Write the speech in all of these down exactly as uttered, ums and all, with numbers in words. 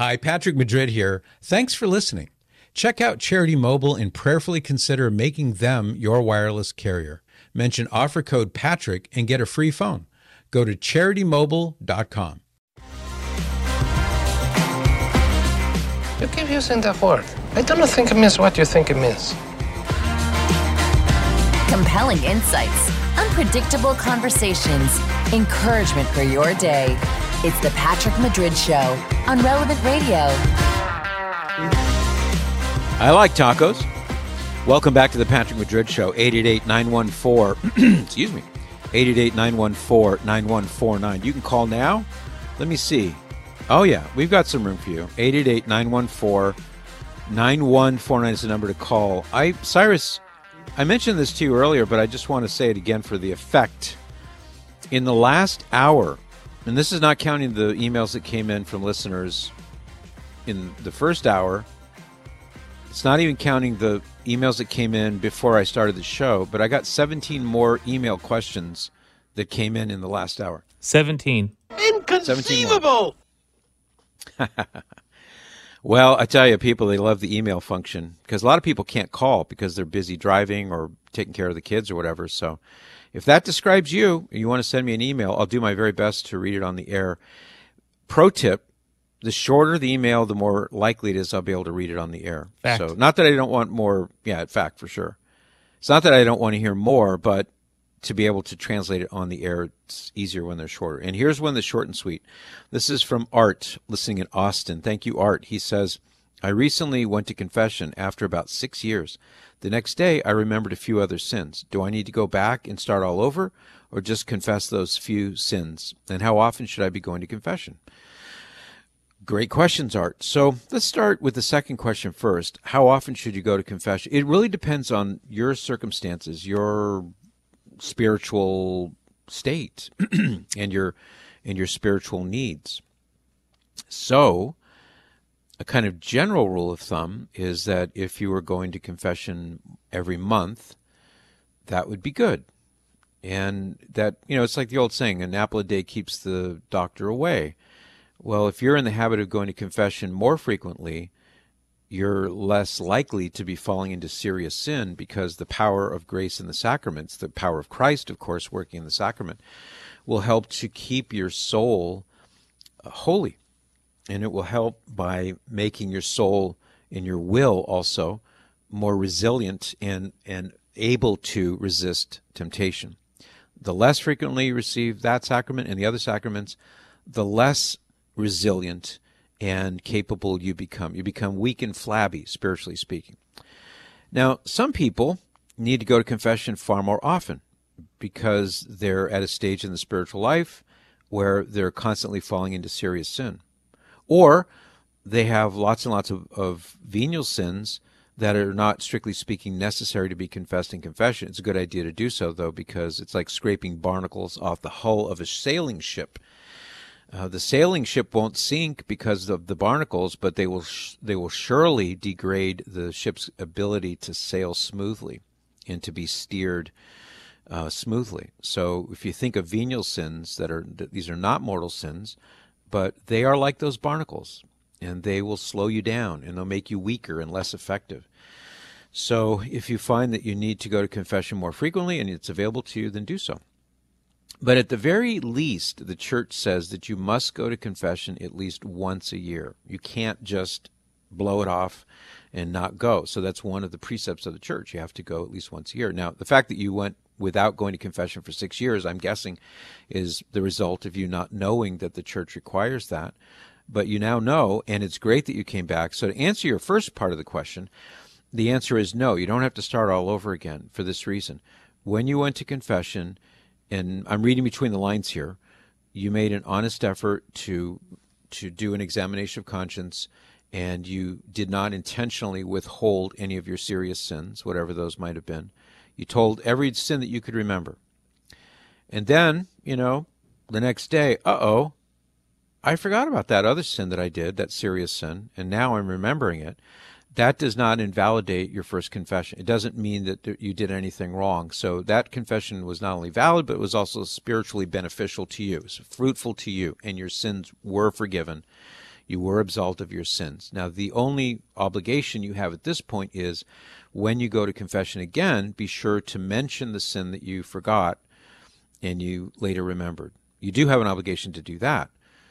Hi, Patrick Madrid here. Thanks for listening. Check out Charity Mobile and prayerfully consider making them your wireless carrier. Mention offer code Patrick and get a free phone. Go to charity mobile dot com. You keep using that word. I don't think it means what you think it means. Compelling insights, unpredictable conversations, encouragement for your day. It's the Patrick Madrid Show on Relevant Radio. I like tacos. Welcome back to the Patrick Madrid Show. eight eight eight, nine one four, excuse me, eight eight eight, nine one four, nine one four nine. You can call now. Let me see. Oh, yeah, we've got some room for you. eight eight eight, nine one four, nine one four nine is the number to call. I, Cyrus, I mentioned this to you earlier, but I just want to say it again for the effect. In the last hour, and this is not counting the emails that came in from listeners in the first hour. It's not even counting the emails that came in before I started the show, but I got seventeen more email questions that came in in the last hour. seventeen. Inconceivable! Well, I tell you, people, they love the email function because a lot of people can't call because they're busy driving or taking care of the kids or whatever. So if that describes you, and you want to send me an email, I'll do my very best to read it on the air. Pro tip, the shorter the email, the more likely it is I'll be able to read it on the air. Fact. So not that I don't want more, yeah, fact for sure. It's not that I don't want to hear more, but to be able to translate it on the air, it's easier when they're shorter. And here's one that's short and sweet. This is from Art, listening in Austin. Thank you, Art. He says, I recently went to confession after about six years. The next day, I remembered a few other sins. Do I need to go back and start all over, or just confess those few sins? And how often should I be going to confession? Great questions, Art. So let's start with the second question first. How often should you go to confession? It really depends on your circumstances, your spiritual state, and your and your spiritual needs. So a kind of general rule of thumb is that if you were going to confession every month, that would be good. And that, you know, it's like the old saying, an apple a day keeps the doctor away. Well, if you're in the habit of going to confession more frequently, you're less likely to be falling into serious sin because the power of grace in the sacraments, the power of Christ, of course, working in the sacrament, will help to keep your soul holy. And it will help by making your soul and your will also more resilient and, and able to resist temptation. The less frequently you receive that sacrament and the other sacraments, the less resilient and capable you become. You become weak and flabby, spiritually speaking. Now, some people need to go to confession far more often because they're at a stage in the spiritual life where they're constantly falling into serious sin. Or they have lots and lots of, of venial sins that are not, strictly speaking, necessary to be confessed in confession. It's a good idea to do so, though, because it's like scraping barnacles off the hull of a sailing ship. Uh, the sailing ship won't sink because of the barnacles, but they will sh- they will surely degrade the ship's ability to sail smoothly and to be steered uh, smoothly. So if you think of venial sins, that are these are not mortal sins, but they are like those barnacles, and they will slow you down, and they'll make you weaker and less effective. So if you find that you need to go to confession more frequently and it's available to you, then do so. But at the very least, the church says that you must go to confession at least once a year. You can't just blow it off and not go. So that's one of the precepts of the church. You have to go at least once a year. Now, the fact that you went without going to confession for six years, I'm guessing, is the result of you not knowing that the church requires that. But you now know, and it's great that you came back. So to answer your first part of the question, the answer is no. You don't have to start all over again for this reason. When you went to confession, and I'm reading between the lines here, you made an honest effort to to do an examination of conscience, and you did not intentionally withhold any of your serious sins, whatever those might have been. You told every sin that you could remember. And then, you know, the next day, uh-oh, I forgot about that other sin that I did, that serious sin, and now I'm remembering it. That does not invalidate your first confession. It doesn't mean that you did anything wrong. So that confession was not only valid, but it was also spiritually beneficial to you. It was fruitful to you, and your sins were forgiven. You were absolved of your sins. Now, the only obligation you have at this point is when you go to confession again, be sure to mention the sin that you forgot and you later remembered. You do have an obligation to do that.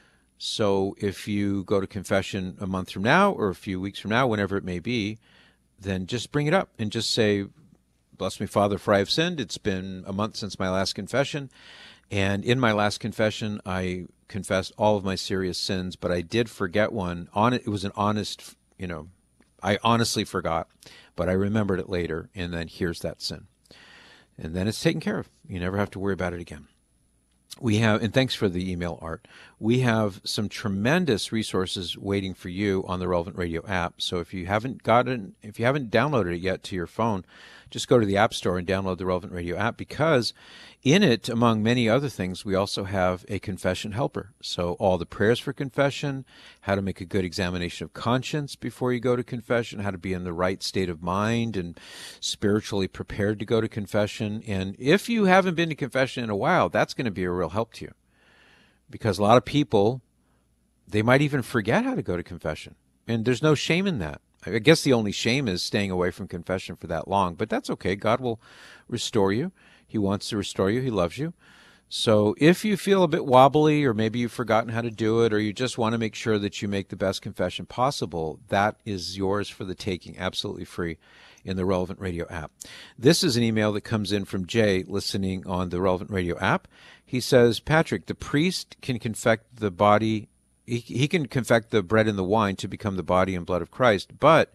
So if you go to confession a month from now or a few weeks from now, whenever it may be, then just bring it up and just say, bless me, Father, for I have sinned. It's been a month since my last confession. And in my last confession, I confessed all of my serious sins, but I did forget one. On it, it was an honest, you know, I honestly forgot, but I remembered it later, and then here's that sin. And then it's taken care of. You never have to worry about it again. We have, and thanks for the email, Art. We have some tremendous resources waiting for you on the Relevant Radio app. So if you haven't gotten, if you haven't downloaded it yet to your phone, just go to the App Store and download the Relevant Radio app, because in it, among many other things, we also have a confession helper. So all the prayers for confession, how to make a good examination of conscience before you go to confession, how to be in the right state of mind and spiritually prepared to go to confession. And if you haven't been to confession in a while, that's going to be a real help to you, because a lot of people, they might even forget how to go to confession. And there's no shame in that. I guess the only shame is staying away from confession for that long, but that's okay. God will restore you. He wants to restore you. He loves you. So if you feel a bit wobbly, or maybe you've forgotten how to do it, or you just want to make sure that you make the best confession possible, that is yours for the taking, absolutely free, in the Relevant Radio app. This is an email that comes in from Jay, listening on the Relevant Radio app. He says, Patrick, the priest can confect the body He, he can confect the bread and the wine to become the body and blood of Christ, but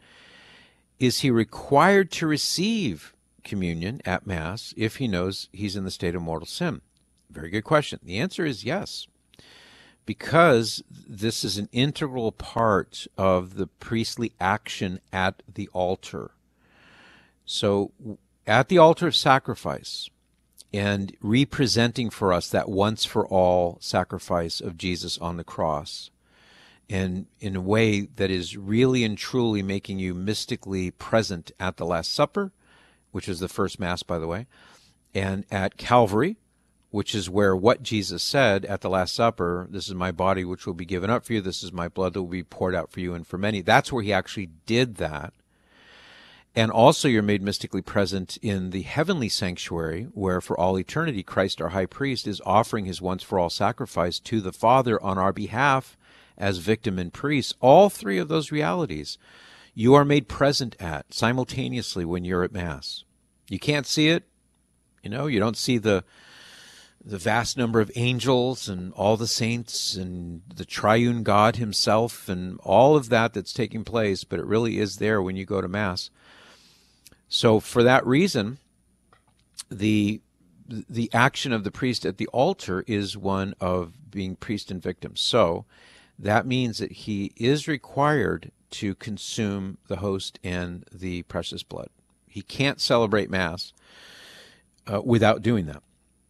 is he required to receive communion at Mass if he knows he's in the state of mortal sin? Very good question. The answer is yes, because this is an integral part of the priestly action at the altar. So at the altar of sacrifice, and representing for us that once-for-all sacrifice of Jesus on the cross, and in a way that is really and truly making you mystically present at the Last Supper, which is the first Mass, by the way, and at Calvary, which is where what Jesus said at the Last Supper, this is my body which will be given up for you, this is my blood that will be poured out for you and for many. That's where he actually did that. And also you're made mystically present in the heavenly sanctuary, where for all eternity Christ our high priest is offering his once-for-all sacrifice to the Father on our behalf as victim and priest. All three of those realities you are made present at simultaneously when you're at Mass. You can't see it. You know, you don't see the the vast number of angels and all the saints and the triune God himself and all of that that's taking place, but it really is there when you go to Mass. So for that reason, the the action of the priest at the altar is one of being priest and victim. So that means that he is required to consume the host and the precious blood. He can't celebrate Mass uh, without doing that.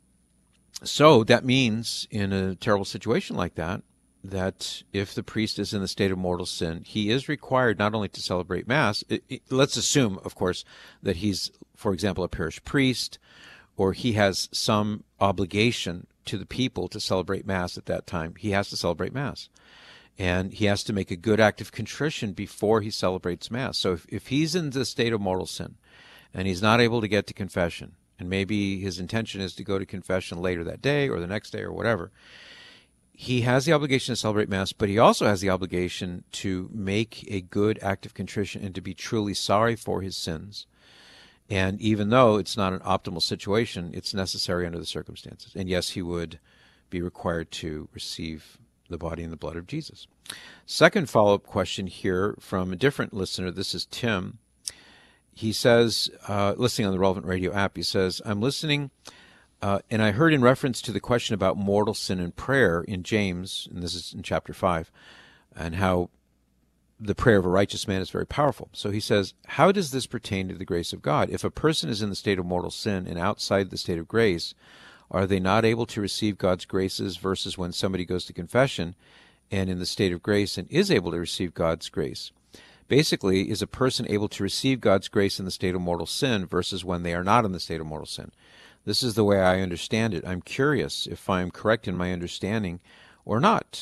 So that means in a terrible situation like that, that if the priest is in the state of mortal sin, he is required not only to celebrate Mass, it, it, let's assume, of course, that he's, for example, a parish priest, or he has some obligation to the people to celebrate Mass at that time. He has to celebrate Mass. And he has to make a good act of contrition before he celebrates Mass. So if, if he's in the state of mortal sin, and he's not able to get to confession, and maybe his intention is to go to confession later that day, or the next day, or whatever, he has the obligation to celebrate Mass, but he also has the obligation to make a good act of contrition and to be truly sorry for his sins. And even though it's not an optimal situation, it's necessary under the circumstances. And yes, he would be required to receive the body and the blood of Jesus. Second follow-up question here from a different listener. This is Tim. He says, uh, listening on the Relevant Radio app, he says, I'm listening, uh, and I heard in reference to the question about mortal sin and prayer in James, and this is in chapter five, and how the prayer of a righteous man is very powerful. So he says, how does this pertain to the grace of God? If a person is in the state of mortal sin and outside the state of grace, are they not able to receive God's graces versus when somebody goes to confession and in the state of grace and is able to receive God's grace? Basically, is a person able to receive God's grace in the state of mortal sin versus when they are not in the state of mortal sin? This is the way I understand it. I'm curious if I'm correct in my understanding or not.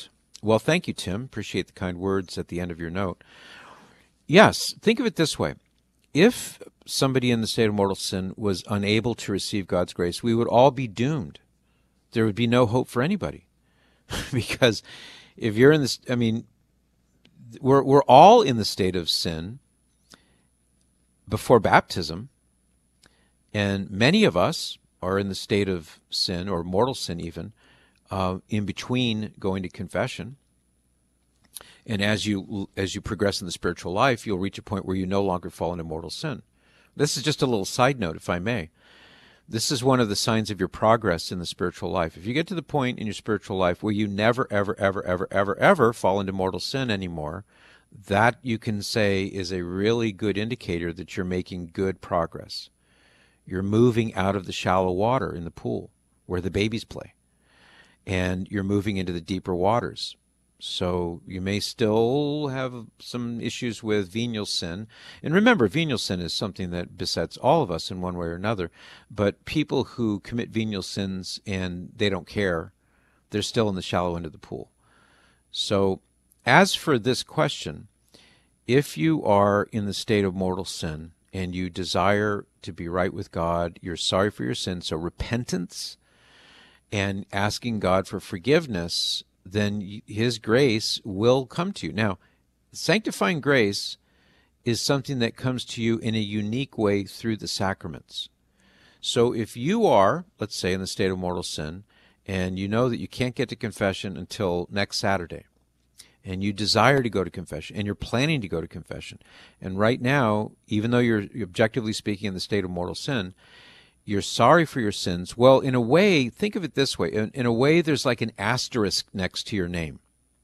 Well, thank you, Tim. Appreciate the kind words at the end of your note. Yes, think of it this way. If somebody in the state of mortal sin was unable to receive God's grace, we would all be doomed. There would be no hope for anybody. Because if you're in this, I mean, we're we're all in the state of sin before baptism, and many of us are in the state of sin, or mortal sin even, uh, in between going to confession. And as you as you progress in the spiritual life, you'll reach a point where you no longer fall into mortal sin. This is just a little side note, if I may. This is one of the signs of your progress in the spiritual life. If you get to the point in your spiritual life where you never, ever, ever, ever, ever, ever fall into mortal sin anymore, that you can say is a really good indicator that you're making good progress. You're moving out of the shallow water in the pool where the babies play, and you're moving into the deeper waters. So you may still have some issues with venial sin. And remember, venial sin is something that besets all of us in one way or another. But people who commit venial sins and they don't care, they're still in the shallow end of the pool. So as for this question, if you are in the state of mortal sin and you desire to be right with God, you're sorry for your sins, so repentance and asking God for forgiveness, then his grace will come to you. Now, sanctifying grace is something that comes to you in a unique way through the sacraments. So if you are, let's say, in the state of mortal sin, and you know that you can't get to confession until next Saturday, and you desire to go to confession, and you're planning to go to confession, and right now, even though you're objectively speaking in the state of mortal sin, you're sorry for your sins. Well, in a way, think of it this way. In, in a way, there's like an asterisk next to your name.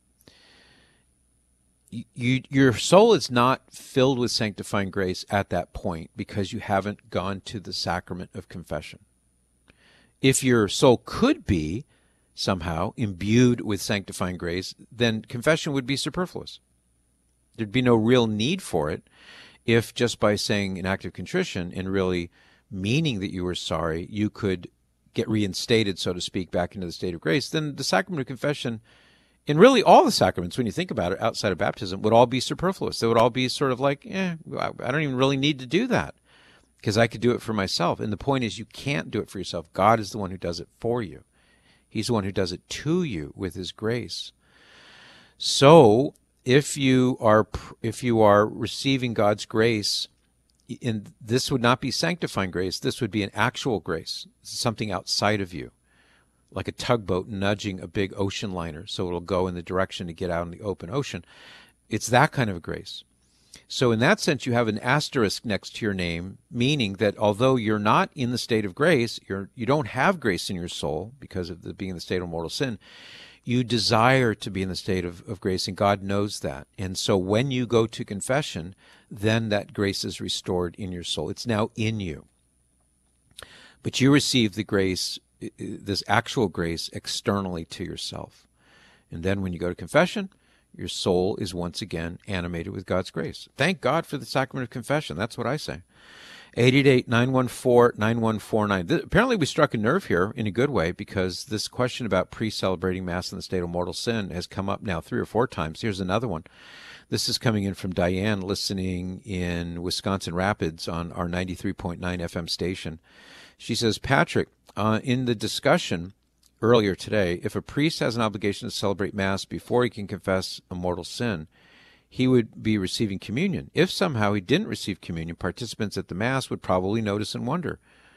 You, you, your soul is not filled with sanctifying grace at that point because you haven't gone to the sacrament of confession. If your soul could be somehow imbued with sanctifying grace, then confession would be superfluous. There'd be no real need for it if just by saying an act of contrition and really meaning that you were sorry, you could get reinstated, so to speak, back into the state of grace. Then the sacrament of confession, and really all the sacraments, when you think about it, outside of baptism, would all be superfluous. They would all be sort of like, eh, I don't even really need to do that because I could do it for myself. And the point is, you can't do it for yourself. God is the one who does it for you. He's the one who does it to you with his grace. So if you are if you are receiving God's grace, and this would not be sanctifying grace, this would be an actual grace, something outside of you, like a tugboat nudging a big ocean liner so it'll go in the direction to get out in the open ocean. It's that kind of a grace. So in that sense, you have an asterisk next to your name, meaning that although you're not in the state of grace, you're, you don't have grace in your soul because of the, being in the state of mortal sin, you desire to be in the state of, of grace, and God knows that. And so when you go to confession, then that grace is restored in your soul. It's now in you. But you receive the grace, this actual grace, externally to yourself. And then when you go to confession, your soul is once again animated with God's grace. Thank God for the sacrament of confession. That's what I say. eight eight eight, nine one four, nine one four nine. Apparently we struck a nerve here in a good way, because this question about pre-celebrating Mass in the state of mortal sin has come up now three or four times. Here's another one. This is coming in from Diane, listening in Wisconsin Rapids on our ninety-three point nine F M station. She says, Patrick, uh, in the discussion earlier today, if a priest has an obligation to celebrate Mass before he can confess a mortal sin, he would be receiving communion. If somehow he didn't receive communion, participants at the Mass would probably notice and wonder.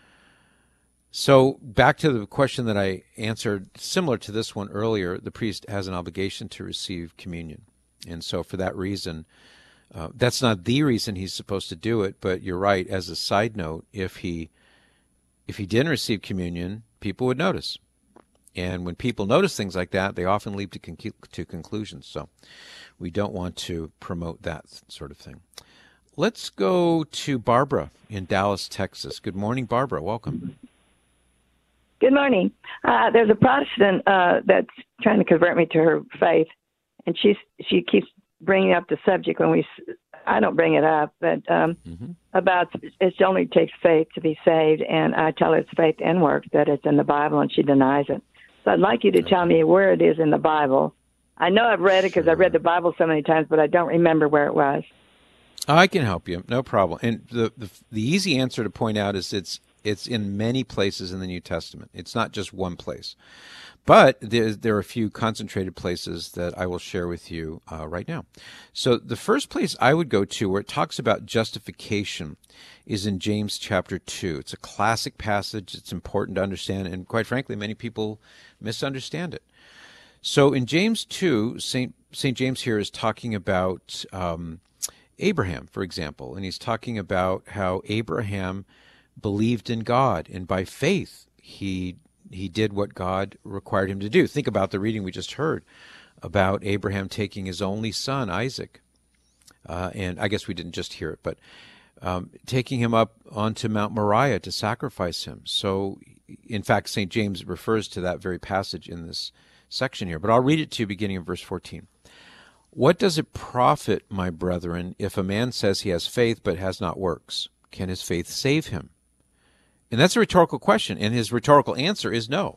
So back to the question that I answered, similar to this one earlier, the priest has an obligation to receive communion. And so for that reason, uh, that's not the reason he's supposed to do it, but you're right. As a side note, if he if he didn't receive communion, people would notice. And when people notice things like that, they often lead to, con- to conclusions. So we don't want to promote that sort of thing. Let's go to Barbara in Dallas, Texas. Good morning, Barbara. Welcome. Good morning. Uh, there's a Protestant uh, that's trying to convert me to her faith, and she's she keeps bringing up the subject when we. I don't bring it up, but um, mm-hmm. about it only takes faith to be saved, and I tell her it's faith and works, that it's in the Bible, and she denies it. So I'd like you to tell me where it is in the Bible I know I've read it because I've read the Bible so many times, but I don't remember where it was. I can help you, no problem. And the, the the easy answer to point out is it's it's in many places in the New Testament. It's not just one place, but there there are a few concentrated places that I will share with you uh, right now. So the first place I would go to where it talks about justification is in James chapter two. It's a classic passage. It's important to understand, and quite frankly, many people misunderstand it. So in James two, Saint Saint James here is talking about Um, Abraham, for example, and he's talking about how Abraham believed in God, and by faith he he did what God required him to do. Think about the reading we just heard about Abraham taking his only son, Isaac, uh, and I guess we didn't just hear it, but um, taking him up onto Mount Moriah to sacrifice him. So, in fact, Saint James refers to that very passage in this section here, but I'll read it to you beginning in verse fourteen. What does it profit, my brethren, if a man says he has faith but has not works? Can his faith save him? And that's a rhetorical question, and his rhetorical answer is no.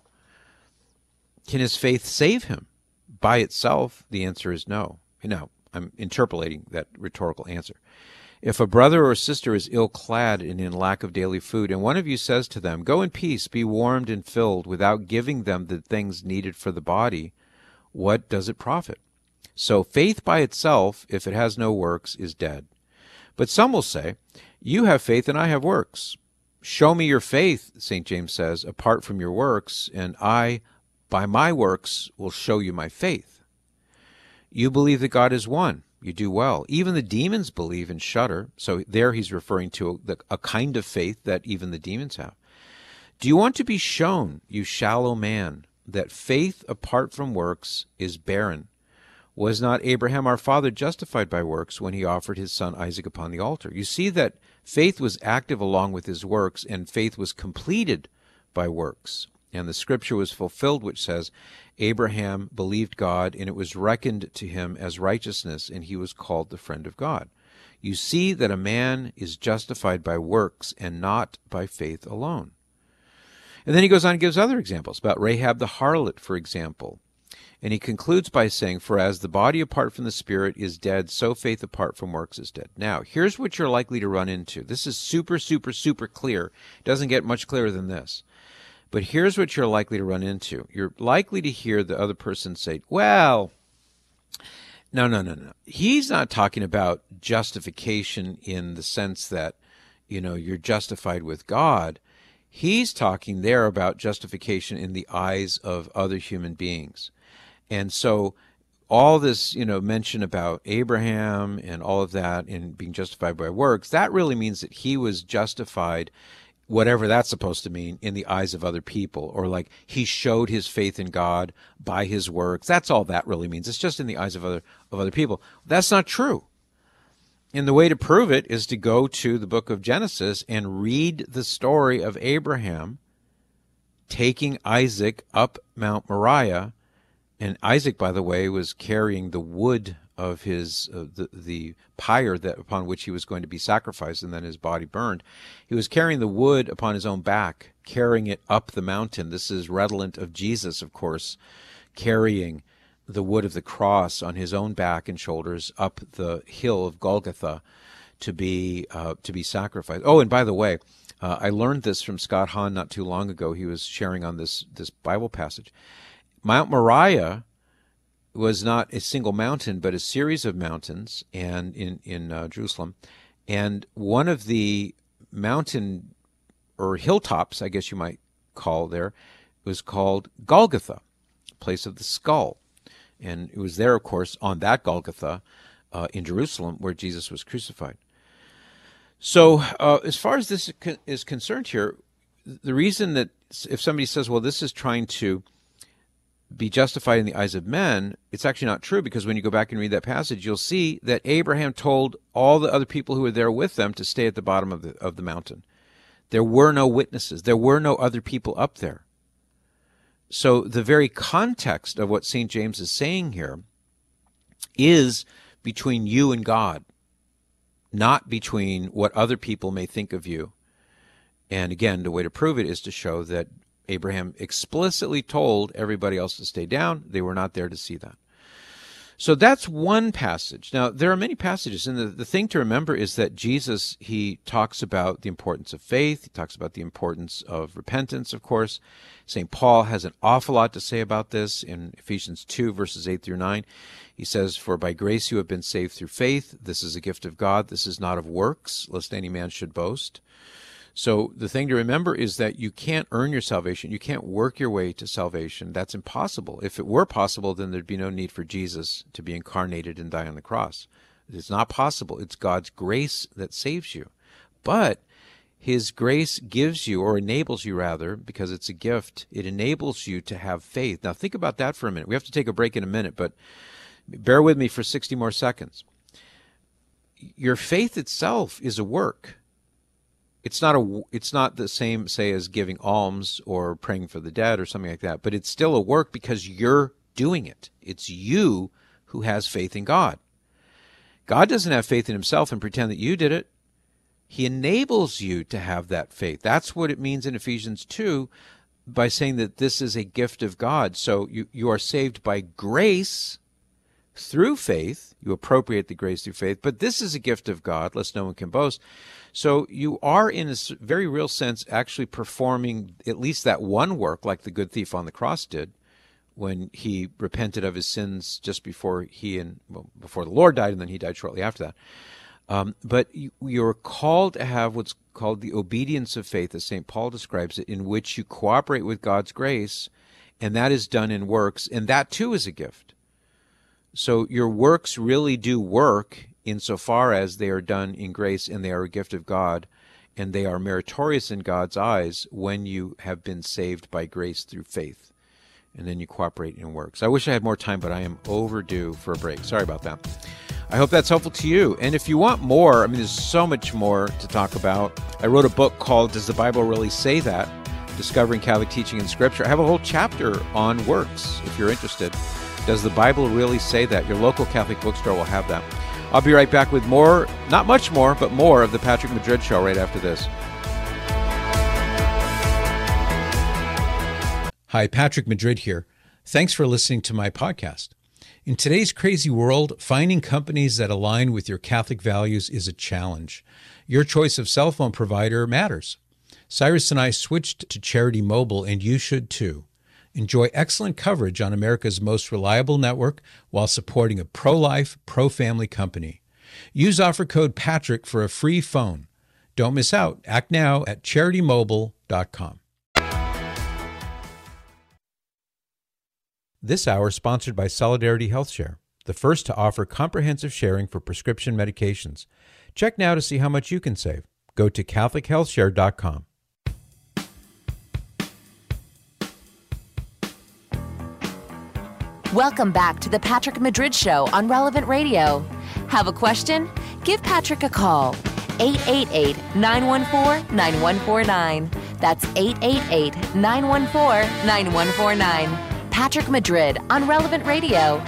Can his faith save him? By itself, the answer is no. Now, I'm interpolating that rhetorical answer. If a brother or sister is ill-clad and in lack of daily food, and one of you says to them, "Go in peace, be warmed and filled," without giving them the things needed for the body, what does it profit? So faith by itself, if it has no works, is dead. But some will say, "You have faith and I have works. Show me your faith," Saint James says, "apart from your works, and I, by my works, will show you my faith." You believe that God is one. You do well. Even the demons believe and shudder. So there he's referring to a, a kind of faith that even the demons have. Do you want to be shown, you shallow man, that faith apart from works is barren? Was not Abraham our father justified by works when he offered his son Isaac upon the altar? You see that faith was active along with his works, and faith was completed by works. And the scripture was fulfilled, which says, Abraham believed God, and it was reckoned to him as righteousness, and he was called the friend of God. You see that a man is justified by works and not by faith alone. And then he goes on and gives other examples about Rahab the harlot, for example. And he concludes by saying, "For as the body apart from the spirit is dead, so faith apart from works is dead." Now, here's what you're likely to run into. This is super, super, super clear. It doesn't get much clearer than this. But here's what you're likely to run into. You're likely to hear the other person say, well, no, no, no, no. He's not talking about justification in the sense that, you know, you're justified with God. He's talking there about justification in the eyes of other human beings. And so all this, you know, mention about Abraham and all of that and being justified by works, that really means that he was justified, whatever that's supposed to mean, in the eyes of other people, or like he showed his faith in God by his works. That's all that really means. It's just in the eyes of other of other people. That's not true. And the way to prove it is to go to the book of Genesis and read the story of Abraham taking Isaac up Mount Moriah. And Isaac, by the way, was carrying the wood of his uh, the the pyre that upon which he was going to be sacrificed, and then his body burned. He was carrying the wood upon his own back, carrying it up the mountain. This is redolent of Jesus, of course, carrying the wood of the cross on his own back and shoulders up the hill of Golgotha to be uh, to be sacrificed. Oh, and by the way, uh, I learned this from Scott Hahn not too long ago. He was sharing on this this Bible passage. Mount Moriah was not a single mountain, but a series of mountains, and in in uh, Jerusalem, and one of the mountain or hilltops, I guess you might call there, was called Golgotha, place of the skull, and it was there, of course, on that Golgotha uh, in Jerusalem where Jesus was crucified. So, uh, as far as this is concerned here, the reason that if somebody says, "Well, this is trying to be justified in the eyes of men," it's actually not true, because when you go back and read that passage, you'll see that Abraham told all the other people who were there with them to stay at the bottom of the of the mountain. There were no witnesses. There were no other people up there. So the very context of what Saint James is saying here is between you and God, not between what other people may think of you. And again, the way to prove it is to show that Abraham explicitly told everybody else to stay down. They were not there to see that. So that's one passage. Now, there are many passages, and the, the thing to remember is that Jesus, he talks about the importance of faith. He talks about the importance of repentance, of course. Saint Paul has an awful lot to say about this in Ephesians two, verses eight through nine. He says, "For by grace you have been saved through faith. This is a gift of God. This is not of works, lest any man should boast." So the thing to remember is that you can't earn your salvation. You can't work your way to salvation. That's impossible. If it were possible, then there'd be no need for Jesus to be incarnated and die on the cross. It's not possible. It's God's grace that saves you. But his grace gives you, or enables you rather, because it's a gift, it enables you to have faith. Now think about that for a minute. We have to take a break in a minute, but bear with me for sixty more seconds. Your faith itself is a work. It's not a. It's not the same, say, as giving alms or praying for the dead or something like that, but it's still a work because you're doing it. It's you who has faith in God. God doesn't have faith in himself and pretend that you did it. He enables you to have that faith. That's what it means in Ephesians two by saying that this is a gift of God. So you, you are saved by grace through faith. You appropriate the grace through faith, but this is a gift of God, lest no one can boast. So you are, in a very real sense, actually performing at least that one work, like the good thief on the cross did when he repented of his sins just before he and well, before the Lord died, and then he died shortly after that. Um, but you, you're called to have what's called the obedience of faith, as Saint Paul describes it, in which you cooperate with God's grace, and that is done in works, and that too is a gift. So your works really do work insofar as they are done in grace and they are a gift of God, and they are meritorious in God's eyes when you have been saved by grace through faith. And then you cooperate in works. I wish I had more time, but I am overdue for a break. Sorry about that. I hope that's helpful to you. And if you want more, I mean, there's so much more to talk about. I wrote a book called Does the Bible Really Say That? Discovering Catholic Teaching in Scripture. I have a whole chapter on works, if you're interested. Does the Bible really say that? Your local Catholic bookstore will have that. I'll be right back with more, not much more, but more of the Patrick Madrid Show right after this. Hi, Patrick Madrid here. Thanks for listening to my podcast. In today's crazy world, finding companies that align with your Catholic values is a challenge. Your choice of cell phone provider matters. Cyrus and I switched to Charity Mobile, and you should too. Enjoy excellent coverage on America's most reliable network while supporting a pro-life, pro-family company. Use offer code Patrick for a free phone. Don't miss out. Act now at charity mobile dot com. This hour is sponsored by Solidarity HealthShare, the first to offer comprehensive sharing for prescription medications. Check now to see how much you can save. Go to catholic health share dot com. Welcome back to the Patrick Madrid Show on Relevant Radio. Have a question? Give Patrick a call. eight eight eight, nine one four, nine one four nine. That's eight eight eight, nine one four, nine one four nine. Patrick Madrid on Relevant Radio.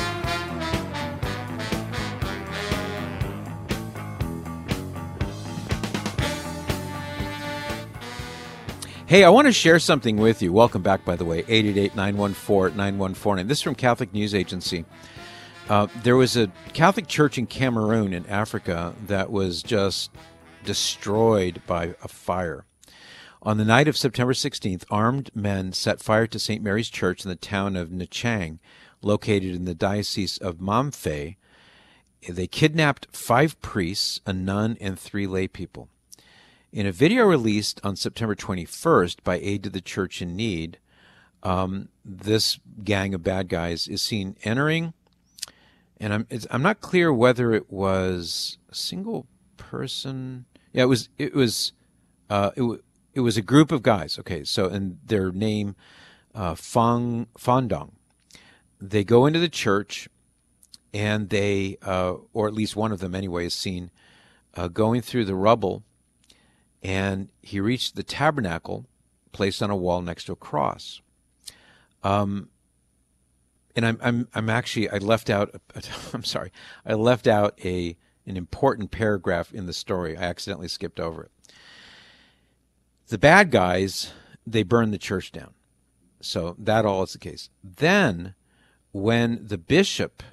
Hey, I want to share something with you. Welcome back, by the way, eight eight eight, nine one four, nine one four nine. This is from Catholic News Agency. Uh, there was a Catholic church in Cameroon in Africa that was just destroyed by a fire. On the night of September sixteenth, armed men set fire to Saint Mary's Church in the town of Nchang, located in the Diocese of Mamfe. They kidnapped five priests, a nun, and three lay people. In a video released on September twenty-first by Aid to the Church in Need, um, this gang of bad guys is seen entering, and I'm it's, I'm not clear whether it was a single person. Yeah, it was it was uh, it, it was a group of guys. Okay, so and their name uh, Fang Fandong. They go into the church, and they, uh, or at least one of them anyway, is seen uh, going through the rubble. And he reached the tabernacle placed on a wall next to a cross. Um, and I'm, I'm, I'm actually, I left out, I'm sorry, I left out a, an important paragraph in the story. I accidentally skipped over it. The bad guys, they burned the church down. So that all is the case. Then when the bishop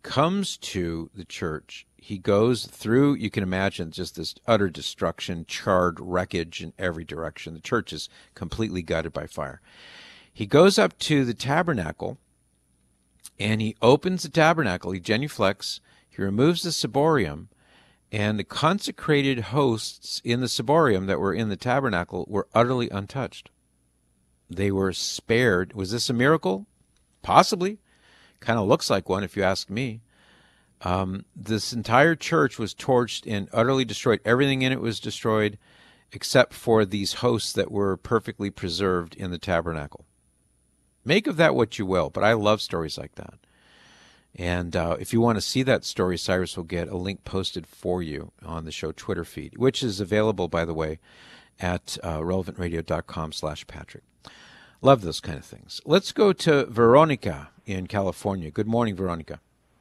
comes to the church, he goes through, you can imagine, just this utter destruction, charred wreckage in every direction. The church is completely gutted by fire. He goes up to the tabernacle, and he opens the tabernacle, he genuflects, he removes the ciborium, and the consecrated hosts in the ciborium that were in the tabernacle were utterly untouched. They were spared. Was this a miracle? Possibly. Kind of looks like one if you ask me. Um, this entire church was torched and utterly destroyed. Everything in it was destroyed except for these hosts that were perfectly preserved in the tabernacle. Make of that what you will, but I love stories like that. And uh, if you want to see that story, Cyrus will get a link posted for you on the show Twitter feed, which is available, by the way, at uh, relevantradio.com slash Patrick. Love those kind of things. Let's go to Veronica in California. Good morning, Veronica.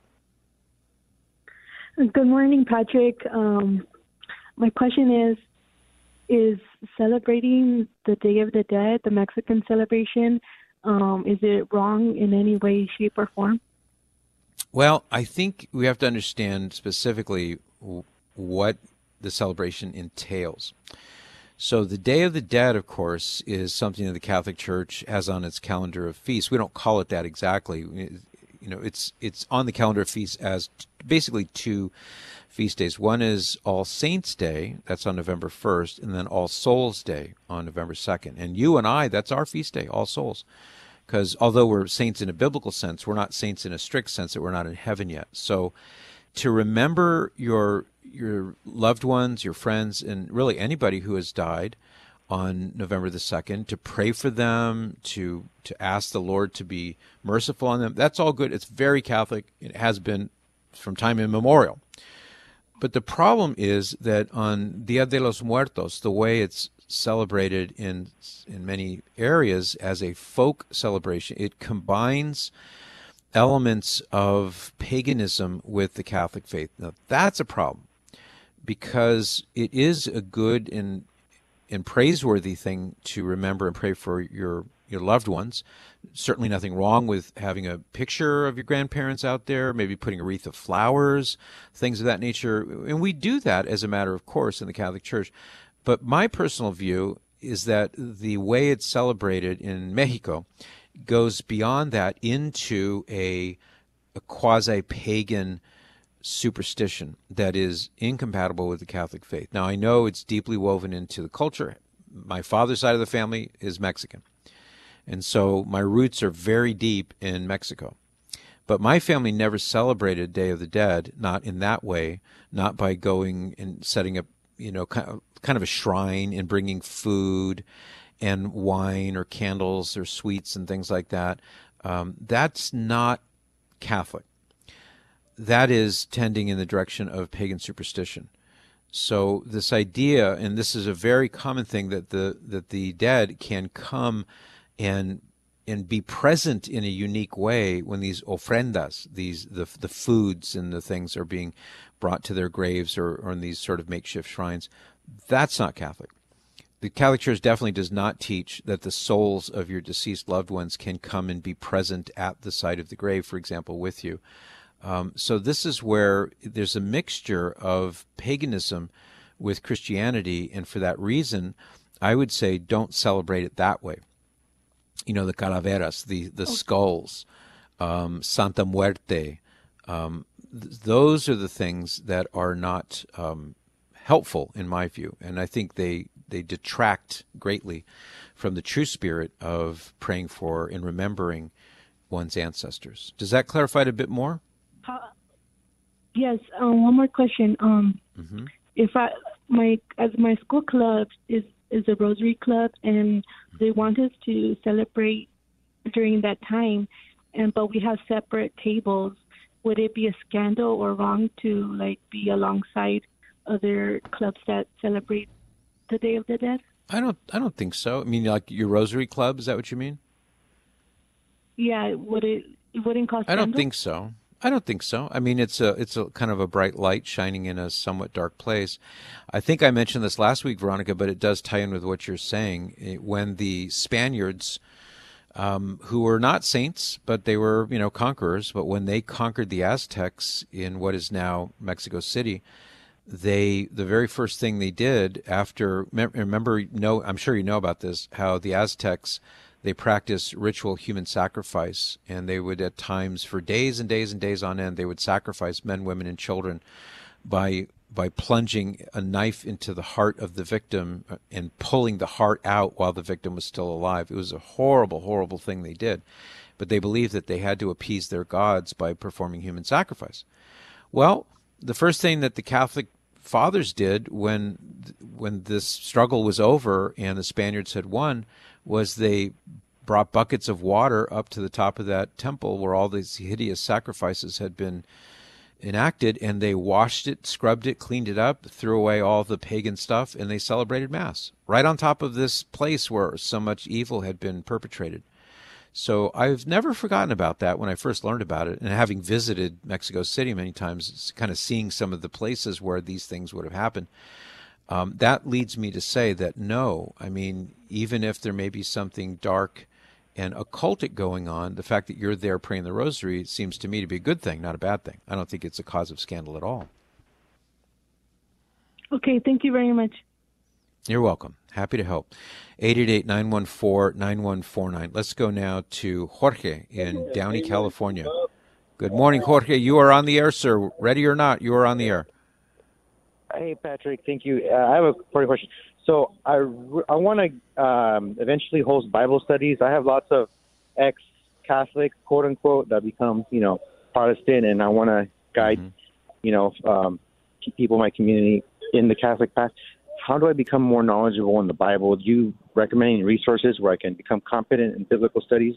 Good morning, Patrick. Um, my question is, is celebrating the Day of the Dead, the Mexican celebration, um, is it wrong in any way, shape, or form? Well, I think we have to understand specifically w- what the celebration entails. So the Day of the Dead, of course, is something that the Catholic Church has on its calendar of feasts. We don't call it that exactly. You know, it's it's on the calendar of feasts as t- basically two feast days. One is All Saints' Day, that's on November first, and then All Souls' Day on November second. And you and I, that's our feast day, All Souls. Because although we're saints in a biblical sense, we're not saints in a strict sense that we're not in heaven yet. So to remember your your loved ones, your friends, and really anybody who has died on November the second, to pray for them, to to ask the Lord to be merciful on them, that's all good. It's very Catholic. It has been from time immemorial. But the problem is that on Dia de los Muertos, the way it's celebrated in in many areas as a folk celebration, it combines elements of paganism with the Catholic faith. Now, that's a problem, because it is a good and and praiseworthy thing to remember and pray for your your loved ones. Certainly nothing wrong with having a picture of your grandparents out there, maybe putting a wreath of flowers, things of that nature. And we do that as a matter of course in the Catholic Church. But my personal view is that the way it's celebrated in Mexico goes beyond that into a, a quasi-pagan superstition that is incompatible with the Catholic faith. Now, I know it's deeply woven into the culture. My father's side of the family is Mexican, and so my roots are very deep in Mexico. But my family never celebrated Day of the Dead, not in that way, not by going and setting up, you know, kind of, kind of a shrine and bringing food and wine or candles or sweets and things like that. Um, that's not Catholic. That is tending in the direction of pagan superstition. So this idea, and this is a very common thing, that the that the dead can come and and be present in a unique way when these ofrendas, these the the foods and the things are being brought to their graves or, or in these sort of makeshift shrines. That's not Catholic. The Catholic Church definitely does not teach that the souls of your deceased loved ones can come and be present at the site of the grave, for example, with you. Um, so this is where there's a mixture of paganism with Christianity, and for that reason, I would say don't celebrate it that way. You know, the calaveras, the, the skulls, um, Santa Muerte, um, th- those are the things that are not um, helpful in my view, and I think they, they detract greatly from the true spirit of praying for and remembering one's ancestors. Does that clarify it a bit more? Uh, yes. Um, one more question. Um, Mm-hmm. If I my as my school club is is a Rosary Club, and they want us to celebrate during that time, and but we have separate tables, would it be a scandal or wrong to like be alongside other clubs that celebrate the Day of the Dead? I don't. I don't think so. I mean, like your Rosary Club. Is that what you mean? Yeah. Would it? It wouldn't cause I don't scandal? think so. I don't think so. I mean, it's a it's a kind of a bright light shining in a somewhat dark place. I think I mentioned this last week, Veronica, but it does tie in with what you're saying. When the Spaniards um, who were not saints, but they were, you know, conquerors. But when they conquered the Aztecs in what is now Mexico City, they the very first thing they did after remember, no, I'm sure you know about this, how the Aztecs, they practiced ritual human sacrifice, and they would at times for days and days and days on end, they would sacrifice men, women, and children by by plunging a knife into the heart of the victim and pulling the heart out while the victim was still alive. It was a horrible, horrible thing they did. But they believed that they had to appease their gods by performing human sacrifice. Well, the first thing that the Catholic fathers did when when this struggle was over and the Spaniards had won was they brought buckets of water up to the top of that temple where all these hideous sacrifices had been enacted, and they washed it, scrubbed it, cleaned it up, threw away all the pagan stuff, and they celebrated Mass right on top of this place where so much evil had been perpetrated. So I've never forgotten about that when I first learned about it, and having visited Mexico City many times, kind of seeing some of the places where these things would have happened, um, that leads me to say that no, I mean, even if there may be something dark and occultic going on, the fact that you're there praying the rosary seems to me to be a good thing, not a bad thing. I don't think it's a cause of scandal at all. Okay, thank you very much. You're welcome. Happy to help. eight eight eight, nine one four, nine one four nine. Let's go now to Jorge in Downey, California. Good morning, Jorge. You are on the air, sir. Ready or not, you are on the air. Hey, Patrick. Thank you. Uh, I have a question. So I, I want to um, eventually host Bible studies. I have lots of ex-Catholics, quote unquote, that become, you know, Protestant, and I want to guide, mm-hmm. you know, um, people in my community in the Catholic path. How do I become more knowledgeable in the Bible? Do you recommend any resources where I can become competent in biblical studies?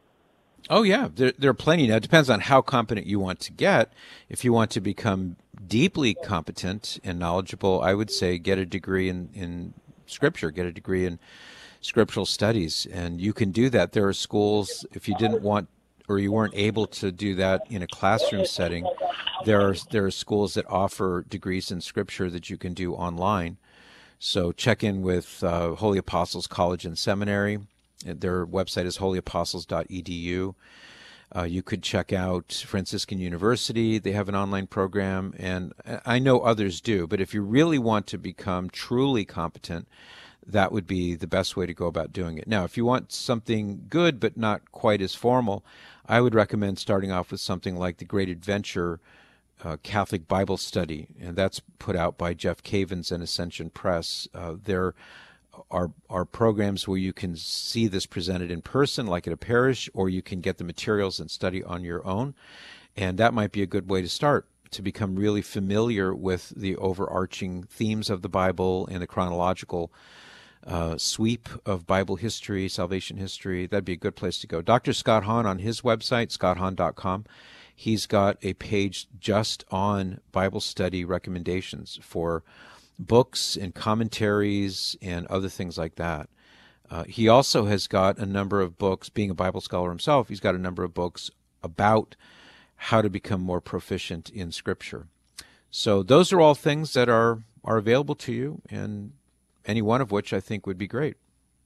Oh, yeah. There, there are plenty. Now, it depends on how competent you want to get. If you want to become deeply competent and knowledgeable, I would say get a degree in, in Scripture, get a degree in scriptural studies. And you can do that. There are schools, if you didn't want or you weren't able to do that in a classroom setting, there are, there are schools that offer degrees in Scripture that you can do online. So check in with uh, Holy Apostles College and Seminary. Their website is holy apostles dot e d u. Uh, you could check out Franciscan University. They have an online program, and I know others do. But if you really want to become truly competent, that would be the best way to go about doing it. Now, if you want something good but not quite as formal, I would recommend starting off with something like the Great Adventure uh, Catholic Bible Study, and that's put out by Jeff Cavins and Ascension Press. Uh, they're Are, are programs where you can see this presented in person, like at a parish, or you can get the materials and study on your own. And that might be a good way to start, to become really familiar with the overarching themes of the Bible and the chronological uh, sweep of Bible history, salvation history. That'd be a good place to go. Doctor Scott Hahn, on his website, scott hahn dot com, he's got a page just on Bible study recommendations for books and commentaries and other things like that. Uh, he also has got a number of books, being a Bible scholar himself, he's got a number of books about how to become more proficient in Scripture. So those are all things that are, are available to you, and any one of which I think would be great.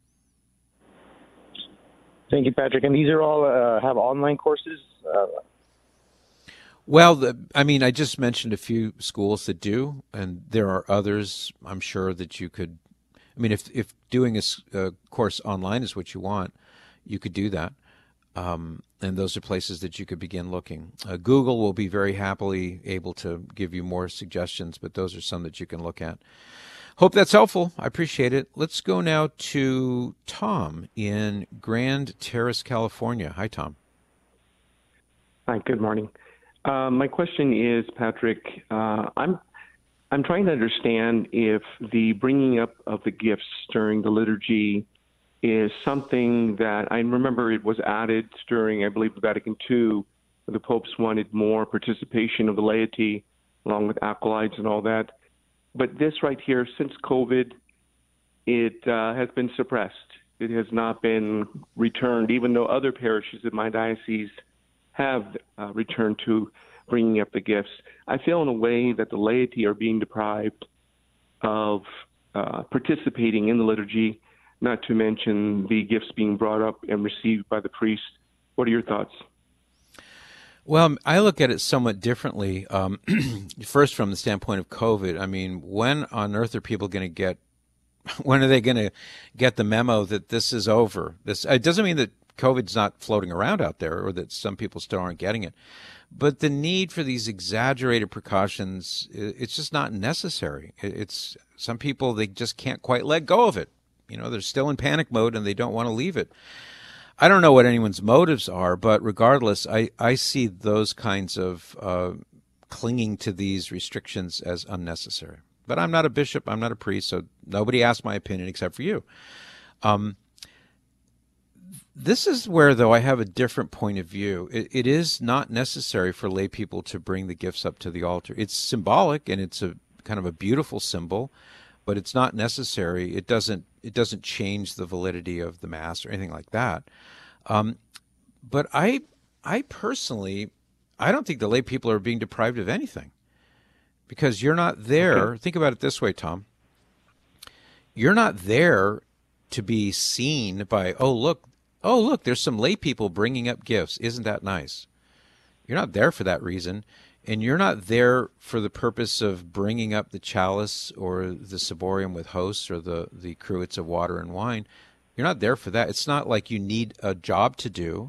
Thank you, Patrick. And these are all uh, have online courses? Uh, Well, the, I mean, I just mentioned a few schools that do, and there are others, I'm sure, that you could, I mean, if if doing a, a course online is what you want, you could do that. Um, and those are places that you could begin looking. Uh, Google will be very happily able to give you more suggestions, but those are some that you can look at. Hope that's helpful. I appreciate it. Let's go now to Tom in Grand Terrace, California. Hi, Tom. Hi, good morning. Uh, my question is, Patrick, uh, I'm I'm trying to understand if the bringing up of the gifts during the liturgy is something that I remember it was added during, I believe, Vatican Two. The popes wanted more participation of the laity, along with acolytes and all that. But this right here, since COVID, it uh, has been suppressed. It has not been returned, even though other parishes in my diocese have uh, returned to bringing up the gifts. I feel in a way that the laity are being deprived of uh, participating in the liturgy. not to mention the gifts being brought up and received by the priest. What are your thoughts? Well, I look at it somewhat differently. Um, first, from the standpoint of COVID, I mean, when on earth are people going to get, when are they going to get the memo that this is over? This, it doesn't mean that COVID's not floating around out there or that some people still aren't getting it. But the need for these exaggerated precautions, it's just not necessary. It's some people, they just can't quite let go of it. You know, they're still in panic mode and they don't want to leave it. I don't know what anyone's motives are, but regardless, I, I see those kinds of uh, clinging to these restrictions as unnecessary. But I'm not a bishop, I'm not a priest, so nobody asked my opinion except for you. Um, this is where, though, I have a different point of view. It, it is not necessary for lay people to bring the gifts up to the altar. It's symbolic, and it's a kind of a beautiful symbol, but it's not necessary. It doesn't it doesn't change the validity of the Mass or anything like that. Um, but I I personally, I don't think the lay people are being deprived of anything, because you're not there. Okay. Think about it this way, Tom. You're not there to be seen by, oh, look, oh, look, there's some lay people bringing up gifts. Isn't that nice? You're not there for that reason. And you're not there for the purpose of bringing up the chalice or the ciborium with hosts or the, the cruets of water and wine. You're not there for that. It's not like you need a job to do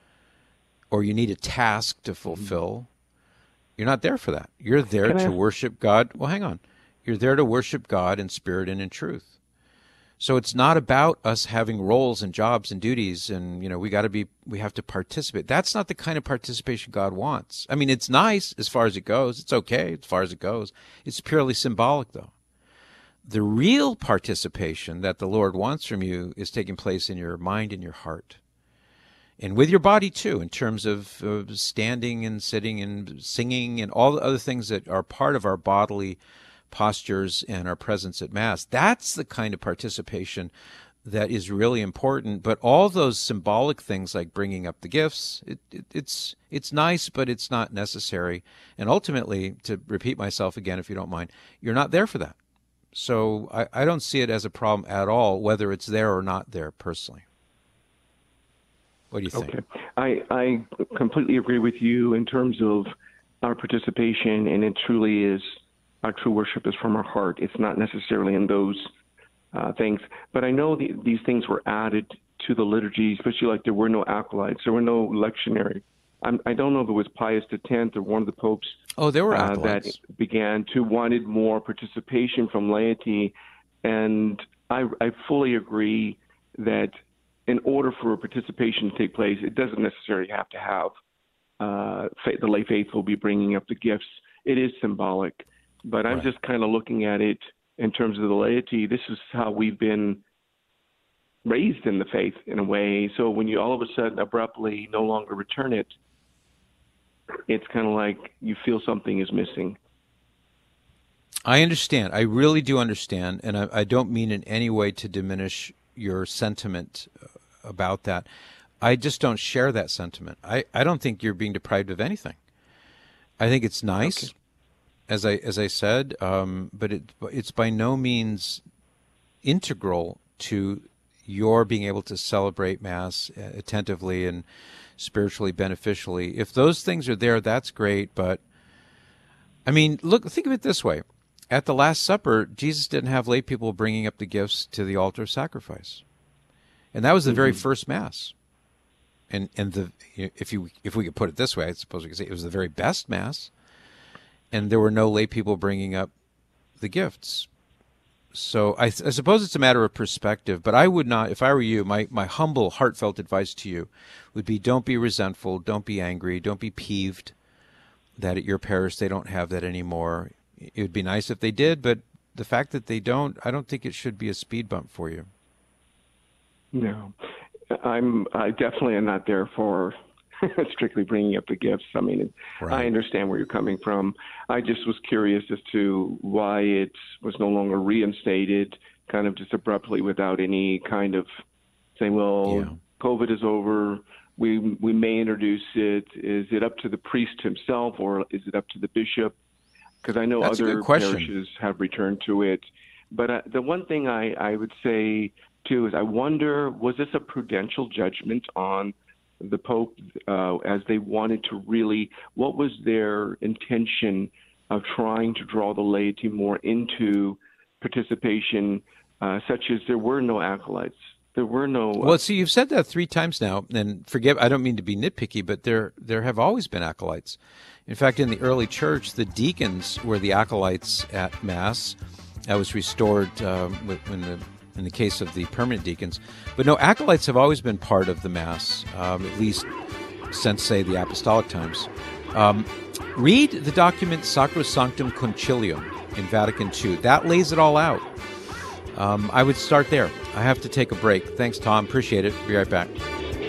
or you need a task to fulfill. You're not there for that. You're there Can to I... worship God. Well, hang on. You're there to worship God in spirit and in truth. So it's not about us having roles and jobs and duties and, you know, we got to be, we have to participate. That's not the kind of participation God wants. I mean, it's nice as far as it goes. It's okay as far as it goes. It's purely symbolic, though. The real participation that the Lord wants from you is taking place in your mind and your heart. And with your body, too, in terms of uh, standing and sitting and singing and all the other things that are part of our bodily postures and our presence at Mass. That's the kind of participation that is really important. But all those symbolic things like bringing up the gifts, it, it, it's it's nice, but it's not necessary. And ultimately, to repeat myself again, if you don't mind, you're not there for that. So I, I don't see it as a problem at all, whether it's there or not there personally. What do you think? Okay. I, I completely agree with you in terms of our participation, and it truly is, our true worship is from our heart. It's not necessarily in those uh, things. But I know the, these things were added to the liturgy, especially like there were no acolytes, there were no lectionary. I'm, I don't know if it was Pius the tenth or one of the popes oh, there were uh, acolytes. that began to wanted more participation from laity. And I, I fully agree that in order for participation to take place, it doesn't necessarily have to have uh, the lay faithful be bringing up the gifts. It is symbolic. But I'm right. just kind of looking at it in terms of the laity. This is how we've been raised in the faith in a way. So when you all of a sudden abruptly no longer return it, it's kind of like you feel something is missing. I understand. I really do understand. And I, I don't mean in any way to diminish your sentiment about that. I just don't share that sentiment. I, I don't think you're being deprived of anything. I think it's nice. Okay. As I as I said, um, but it it's by no means integral to your being able to celebrate Mass attentively and spiritually beneficially. If those things are there, that's great. But I mean, look, think of it this way: at the Last Supper, Jesus didn't have lay people bringing up the gifts to the altar of sacrifice, and that was the mm-hmm. very first Mass. And and the if you if we could put it this way, I suppose we could say it was the very best Mass. And there were no lay people bringing up the gifts. So I, I suppose it's a matter of perspective, but I would not, if I were you, my, my humble, heartfelt advice to you would be don't be resentful, don't be angry, don't be peeved that at your parish they don't have that anymore. It would be nice if they did, but the fact that they don't, I don't think it should be a speed bump for you. No, I'm, I definitely am not there for strictly bringing up the gifts. I mean, right. I understand where you're coming from. I just was curious as to why it was no longer reinstated, kind of just abruptly without any kind of saying, well, yeah. COVID is over. We we may introduce it. Is it up to the priest himself or is it up to the bishop? Because I know That's other parishes have returned to it. But uh, the one thing I, I would say too is I wonder, was this a prudential judgment on the Pope uh, as they wanted to really, what was their intention of trying to draw the laity more into participation, uh, such as there were no acolytes? There were no. Uh, well, see, you've said that three times now, and forgive, I don't mean to be nitpicky, but there there have always been acolytes. In fact, in the early church, the deacons were the acolytes at Mass. That was restored uh, in the in the case of the permanent deacons. But no, acolytes have always been part of the Mass, um, at least since, say, the apostolic times. Um, read the document Sacrosanctum Concilium in Vatican Two. That lays it all out. Um, I would start there. I have to take a break. Thanks, Tom. Appreciate it. Be right back.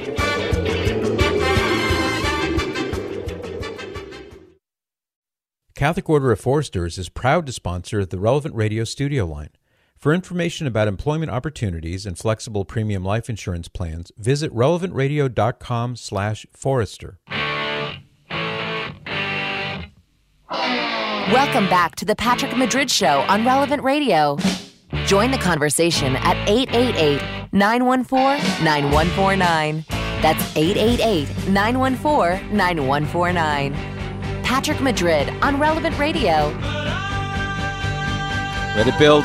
Catholic Order of Foresters is proud to sponsor the Relevant Radio studio line. For information about employment opportunities and flexible premium life insurance plans, visit relevant radio dot com slash forester. Welcome back to the Patrick Madrid Show on Relevant Radio. Join the conversation at eight eight eight, nine one four, nine one four nine. That's eight eight eight, nine one four, nine one four nine. Patrick Madrid on Relevant Radio. Let it build.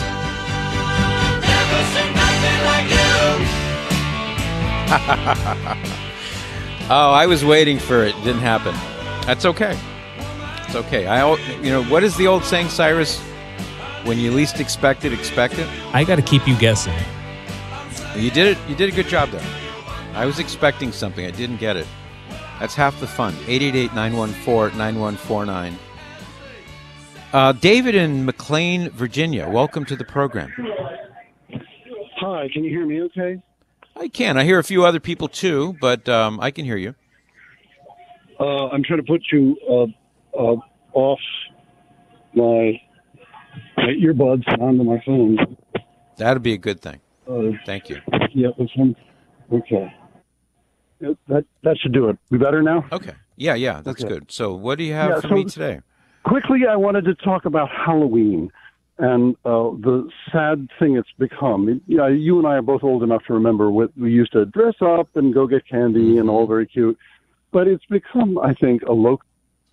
Oh, I was waiting for it. It didn't happen. That's okay. It's okay. I, you know, what is the old saying, Cyrus? When you least expect it, expect it. I got to keep you guessing. You did it. You did a good job there. I was expecting something. I didn't get it. That's half the fun. eight eight eight, nine one four, nine one four nine. Uh, David in McLean, Virginia. Welcome to the program. Hi. Can you hear me okay? I can. I hear a few other people too, but um, I can hear you. Uh, I'm trying to put you uh, uh, off my... my earbuds onto my phone. That'd be a good thing. Uh, Thank you. Yeah, this one. Okay. That that should do it. We better now? Okay. Yeah, yeah, that's okay. good. So what do you have yeah, for so me today? Quickly, I wanted to talk about Halloween and uh, the sad thing it's become. You know, you and I are both old enough to remember what we used to dress up and go get candy mm-hmm. and all very cute. But it's become, I think, a local...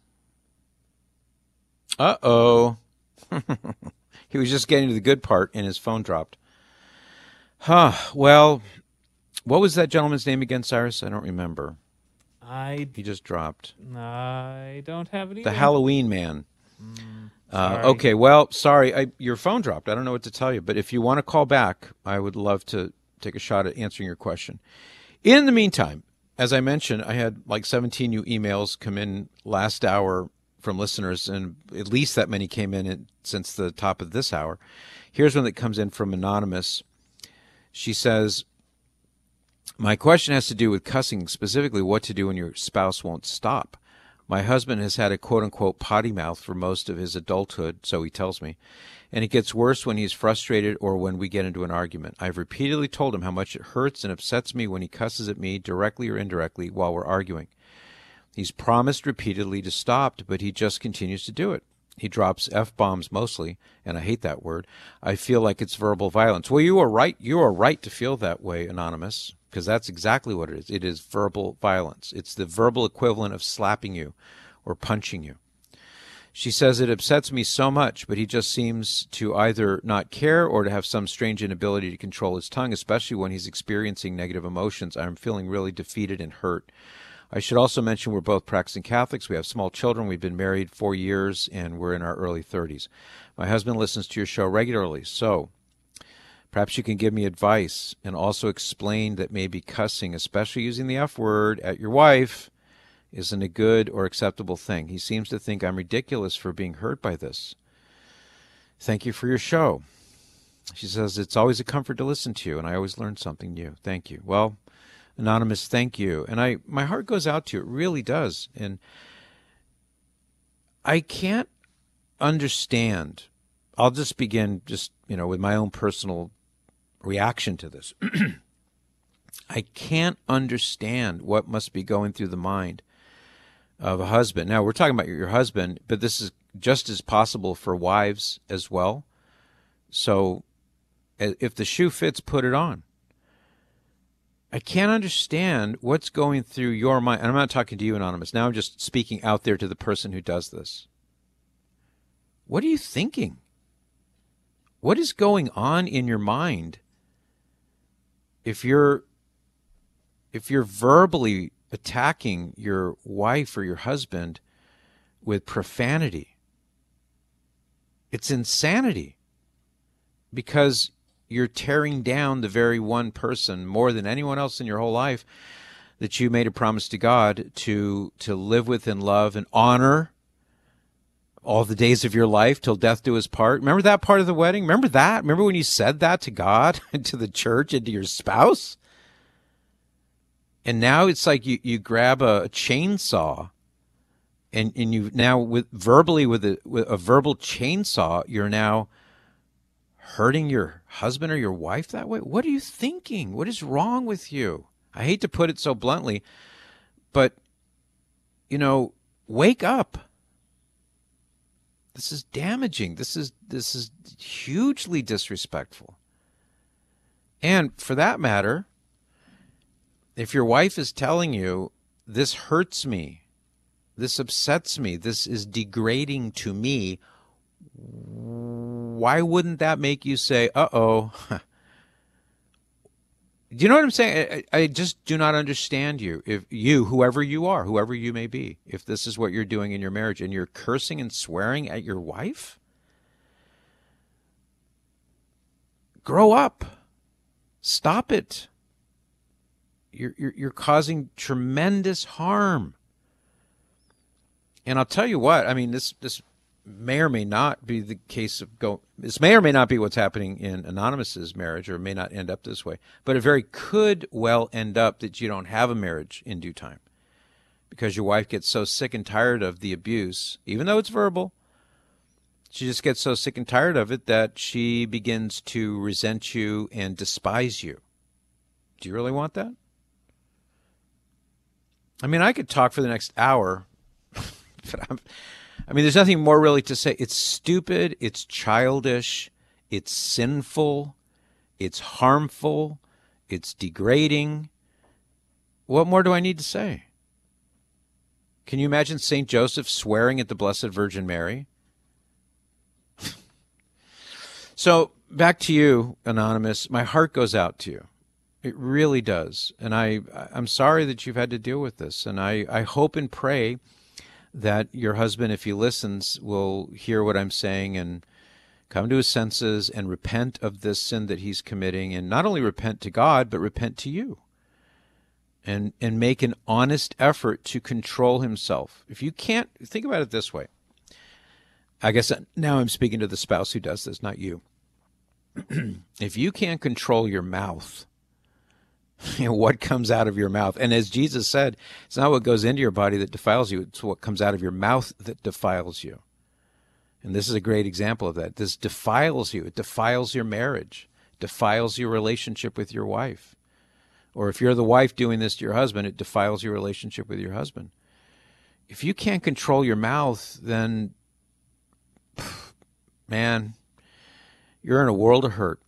Uh-oh. He was just getting to the good part and his phone dropped. Huh. Well, what was that gentleman's name again, Cyrus? I don't remember. I He just dropped. I don't have any. The Halloween man. Mm, uh, okay, well, sorry. I, your phone dropped. I don't know what to tell you. But if you want to call back, I would love to take a shot at answering your question. In the meantime, as I mentioned, I had like seventeen new emails come in last hour from listeners, and at least that many came in, in since the top of this hour. Here's one that comes in from Anonymous. She says, my question has to do with cussing, specifically what to do when your spouse won't stop. My husband has had a quote-unquote potty mouth for most of his adulthood, so he tells me, and it gets worse when he's frustrated or when we get into an argument. I've repeatedly told him how much it hurts and upsets me when he cusses at me directly or indirectly while we're arguing. He's promised repeatedly to stop, but he just continues to do it. He drops F-bombs mostly, and I hate that word. I feel like it's verbal violence. Well, you are right. You are right to feel that way, Anonymous, because that's exactly what it is. It is verbal violence. It's the verbal equivalent of slapping you or punching you. She says, it upsets me so much, but he just seems to either not care or to have some strange inability to control his tongue, especially when he's experiencing negative emotions. I'm feeling really defeated and hurt. I should also mention we're both practicing Catholics. We have small children. We've been married four years, and we're in our early thirties. My husband listens to your show regularly, so perhaps you can give me advice and also explain that maybe cussing, especially using the F word at your wife, isn't a good or acceptable thing. He seems to think I'm ridiculous for being hurt by this. Thank you for your show. She says, it's always a comfort to listen to you, and I always learn something new. Thank you. Well, Anonymous, thank you. And I, my heart goes out to you. It really does. And I can't understand. I'll just begin just, you know, with my own personal reaction to this. I can't understand what must be going through the mind of a husband. Now, we're talking about your husband, but this is just as possible for wives as well. So if the shoe fits, put it on. I can't understand what's going through your mind. And I'm not talking to you, Anonymous. Now I'm just speaking out there to the person who does this. What are you thinking? What is going on in your mind if you're if you're verbally attacking your wife or your husband with profanity? It's insanity, because you're tearing down the very one person more than anyone else in your whole life that you made a promise to God to to live with and love and honor all the days of your life till death do us part. Remember that part of the wedding? Remember that? Remember when you said that to God and to the church and to your spouse? And now it's like you, you grab a, a chainsaw and, and you now with verbally with a, with a verbal chainsaw, you're now hurting your husband or your wife that way? What are you thinking? What is wrong with you? I hate to put it so bluntly, but, you know, wake up. This is damaging. This is this is hugely disrespectful. And for that matter, if your wife is telling you, this hurts me, this upsets me, this is degrading to me, why wouldn't that make you say, uh-oh? Do you know what I'm saying? I, I just do not understand you. If you, whoever you are, whoever you may be, if this is what you're doing in your marriage and you're cursing and swearing at your wife, grow up. Stop it. You're, you're, you're causing tremendous harm. And I'll tell you what, I mean, this, this may or may not be the case of go. This may or may not be what's happening in Anonymous's marriage, or may not end up this way. But it very could well end up that you don't have a marriage in due time, because your wife gets so sick and tired of the abuse, even though it's verbal. She just gets so sick and tired of it that she begins to resent you and despise you. Do you really want that? I mean, I could talk for the next hour, but I'm. I mean, there's nothing more really to say. It's stupid, it's childish, it's sinful, it's harmful, it's degrading. What more do I need to say? Can you imagine Saint Joseph swearing at the Blessed Virgin Mary? So, back to you, Anonymous. My heart goes out to you. It really does. And I, I'm sorry that you've had to deal with this. And I, I hope and pray that your husband, if he listens, will hear what I'm saying and come to his senses and repent of this sin that he's committing, and not only repent to God, but repent to you, and and make an honest effort to control himself. If you can't, think about it this way. I guess now I'm speaking to the spouse who does this, not you. If you can't control your mouth, you know, what comes out of your mouth. And as Jesus said, it's not what goes into your body that defiles you, it's what comes out of your mouth that defiles you. And this is a great example of that. This defiles you. It defiles your marriage, defiles your relationship with your wife. Or if you're the wife doing this to your husband, it defiles your relationship with your husband. If you can't control your mouth, then, man, you're in a world of hurt.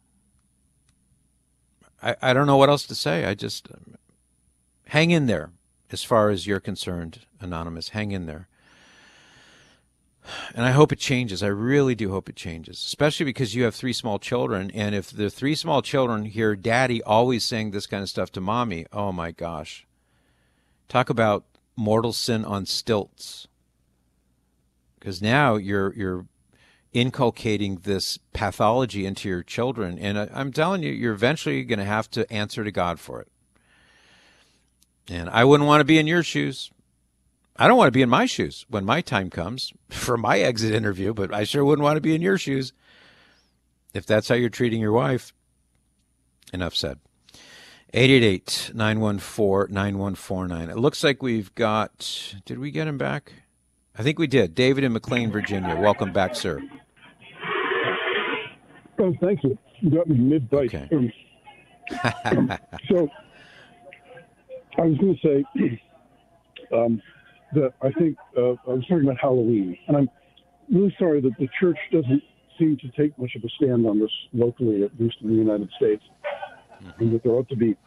I, I don't know what else to say. I just um, hang in there as far as you're concerned, Anonymous. Hang in there. And I hope it changes. I really do hope it changes, especially because you have three small children. And if the three small children hear Daddy always saying this kind of stuff to Mommy, oh, my gosh. Talk about mortal sin on stilts. Because now you're you're inculcating this pathology into your children. And I, I'm telling you, you're eventually going to have to answer to God for it. And I wouldn't want to be in your shoes. I don't want to be in my shoes when my time comes for my exit interview, but I sure wouldn't want to be in your shoes if that's how you're treating your wife. Enough said. eight eight eight, nine one four, nine one four nine. It looks like we've got, did we get him back? I think we did. David in McLean, Virginia. Welcome back, sir. Oh, thank you. You got me mid-bite. Okay. Um, so, I was going to say um, that I think uh, I was talking about Halloween, and I'm really sorry that the church doesn't seem to take much of a stand on this locally, at least in the United States, and that there ought to be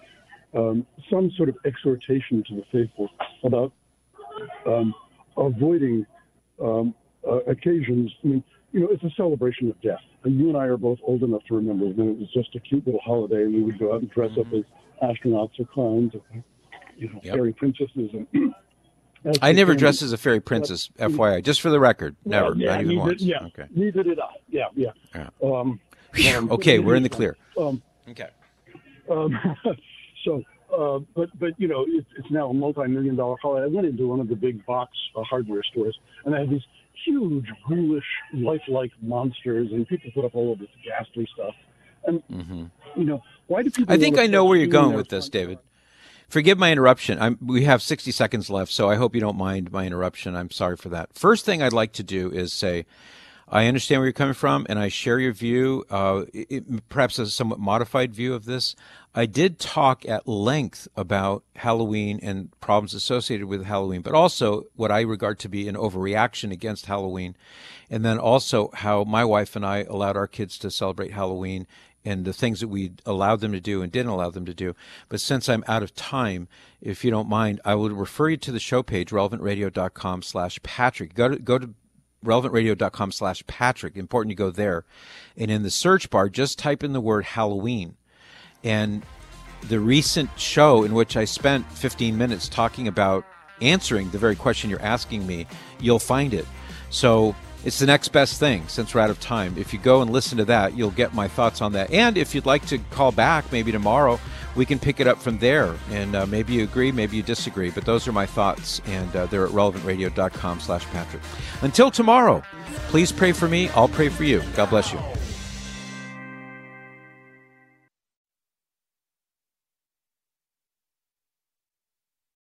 um, some sort of exhortation to the faithful about um, avoiding um, uh, occasions. I mean, you know, it's a celebration of death. And you and I are both old enough to remember when it was just a cute little holiday, and we would go out and dress up as astronauts or clowns, or, you know, Yep. fairy princesses. And I never dressed as a fairy princess, F Y I, just for the record. Never, Yeah, not even neither, once. Yeah, Okay. neither did I. Yeah, yeah. Yeah. Um, um, Okay, we're in the clear. Um, Okay. um, so, uh, but but you know, it's, it's now a multi-million dollar holiday. I went into one of the big box uh, hardware stores, and they had these huge, ghoulish, lifelike monsters, and people put up all of this ghastly stuff. And Mm-hmm. you know, why do people? I think wanna I know put where you're in going their with this, front- David. Forgive my interruption. I'm, we have sixty seconds left, so I hope you don't mind my interruption. I'm sorry for that. First thing I'd like to do is say, I understand where you're coming from, and I share your view, uh, it, perhaps a somewhat modified view of this. I did talk at length about Halloween and problems associated with Halloween, but also what I regard to be an overreaction against Halloween, and then also how my wife and I allowed our kids to celebrate Halloween and the things that we allowed them to do and didn't allow them to do. But since I'm out of time, if you don't mind, I will refer you to the show page, relevant radio dot com slash Patrick. Go to, go to relevant radio dot com slash Patrick. Important you go there. And in the search bar, just type in the word Halloween. And the recent show in which I spent fifteen minutes talking about answering the very question you're asking me, you'll find it. So it's the next best thing since we're out of time. If you go and listen to that, you'll get my thoughts on that. And if you'd like to call back maybe tomorrow, we can pick it up from there. And uh, maybe you agree, maybe you disagree. But those are my thoughts. And uh, they're at relevant radio dot com slash Patrick. Until tomorrow, please pray for me. I'll pray for you. God bless you.